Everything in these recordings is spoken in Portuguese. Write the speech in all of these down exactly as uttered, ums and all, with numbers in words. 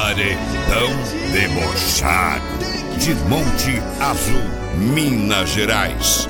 Paredão debochado de Monte Azul, Minas Gerais.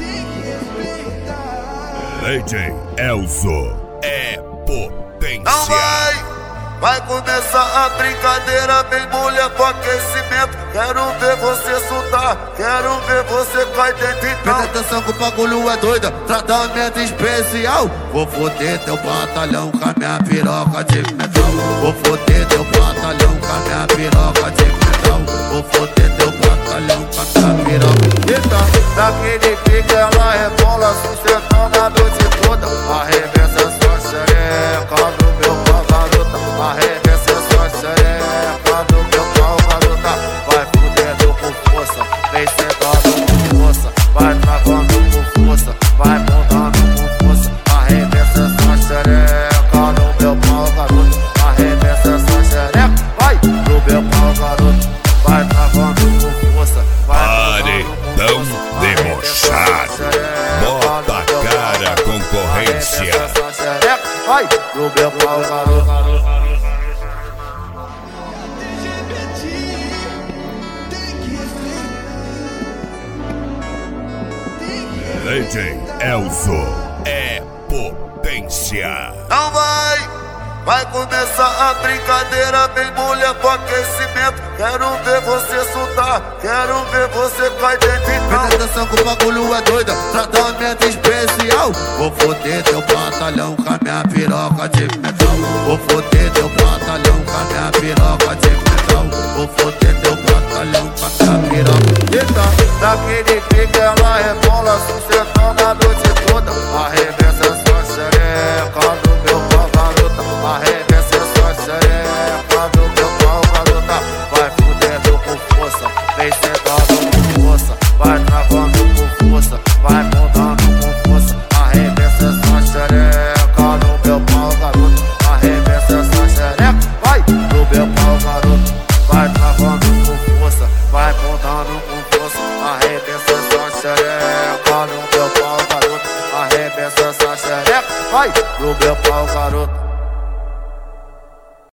D J Elzo é potência. Não vai, vai começar a brincadeira, bem mulher pro aquecimento. Quero ver você soltar, quero ver você cair dentro então. Presta atenção que o bagulho é doida, tratamento especial. Vou foder teu batalhão com a minha piroca de metal. Vou foder teu batalhão com a minha piroca de metal. Vou foder teu batalhão com a minha piroca de metal. Daquele pique ela rebola, sustentando a noite toda. Arremessa sua xereca no meu pau, garota. Arremessa sua xereca no meu pau, garota. Vai fudendo com força, vem sentando com força. Vai travando com força, vai montando com força. Arremessa sua xereca no meu pau, garota. Arremessa sua xereca, vai no meu pau, garota. Vai travando com força, vai Paredão debochado, bota a cara a concorrência. Vai no meu pau, garoto. D J Elzo é potência. Não vai, vai começar a brincadeira, bem mulher pro aquecimento. Quero ver você soltar, quero ver você cair dentro então. Presta atenção que o bagulho é doida, tratamento especial. Vou foder teu batalhão com a minha piroca de metal. Vou foder teu batalhão com a minha piroca de metal. Vou foder teu batalhão com a minha piroca de metal. Daquele pique ela rebola, sustentando a noite toda. Arremessa sua xereca no meu pau, garota. Arremessa sua xereca no meu pau, garota. Vai fudendo com força, vem sentando com força. Vai travando com força, vai montando com força. Arremessa sua xereca no meu pau, garota. Arremessa sua xereca, vai no meu pau, garota. Vai travando com força, vai montando com força. Arremessa sua xereca no meu pau, garota. Arremessa sua xereca, vai no meu pau, garota.